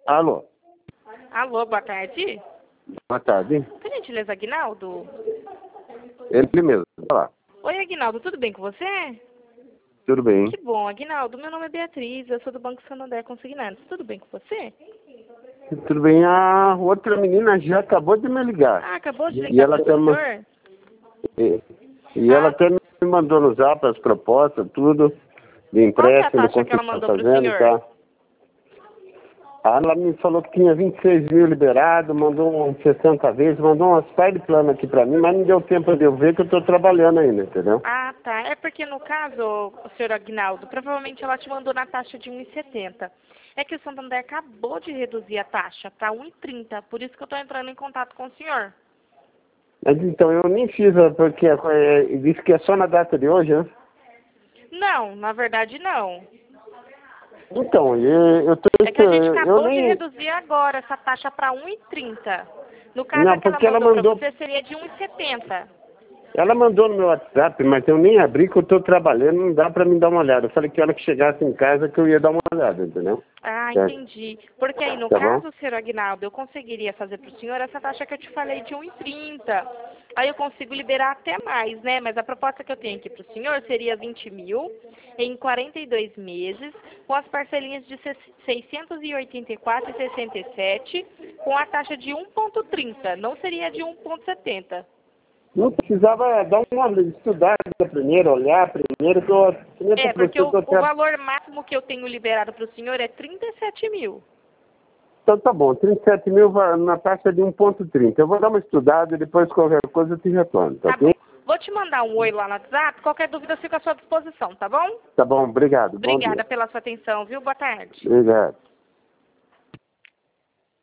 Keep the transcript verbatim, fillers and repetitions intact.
Alô? Alô, boa tarde. Boa tarde. Por gentileza, Aguinaldo? Ele mesmo. Olá. Oi, Aguinaldo, tudo bem com você? Tudo bem? Que bom, Aguinaldo. Meu nome é Beatriz, eu sou do Banco Santander Consignados. Tudo bem com você? Tudo bem. A outra menina já acabou de me ligar. Ah, acabou de E ligar ela para o até ma- senhor? E, e Ah, ela até me mandou no zap as propostas, tudo, de qual que é a empréstimo, taxa quanto que ela está mandou para o fazendo e senhor? tal. Ah, ela me falou que tinha vinte e seis mil liberado, mandou uns sessenta vezes, mandou umas par de plano aqui pra mim, mas não deu tempo de eu ver que eu tô trabalhando ainda, entendeu? Ah, tá. É porque no caso, o senhor Aguinaldo, provavelmente ela te mandou na taxa de um e setenta. É que o Santander acabou de reduzir a taxa para um e trinta, por isso que eu estou entrando em contato com o senhor. Mas então, eu nem fiz, a- porque é, disse que é só na data de hoje, né? Não, na verdade não. Então, eu, eu tô, É que a gente eu acabou de nem, reduzir agora essa taxa para um e trinta. No caso, a não, que ela porque ela mandou para mandou, você seria de um e setenta. ela mandou no meu WhatsApp, mas eu nem abri que eu tô trabalhando, não dá pra me dar uma olhada. Eu falei que a hora que chegasse em casa que eu ia dar uma olhada, entendeu? Ah, Certo. entendi. Porque aí, no Tá bom? caso, senhor Aguinaldo, eu conseguiria fazer para o senhor essa taxa que eu te falei de um e trinta. Aí eu consigo liberar até mais, né? Mas a proposta que eu tenho aqui para o senhor seria vinte mil em quarenta e dois meses, com as parcelinhas de seiscentos e oitenta e quatro reais e sessenta e sete centavos, com a taxa de um e trinta. Não seria de um e setenta. Não precisava dar uma olhada, estudar primeiro, olhar primeiro, que eu, primeiro É, para porque você, eu o, tô o tra... valor máximo que eu tenho liberado para o senhor é trinta e sete mil. Então tá bom, trinta e sete mil va- na taxa de um ponto trinta. Eu vou dar uma estudada e depois qualquer coisa eu te retorno, tá Tá bom. ok? Vou te mandar um oi lá no WhatsApp. Qualquer dúvida eu fico à sua disposição, tá bom? Tá bom, obrigado, bom dia. Obrigada pela sua atenção, viu? Boa tarde. Obrigado.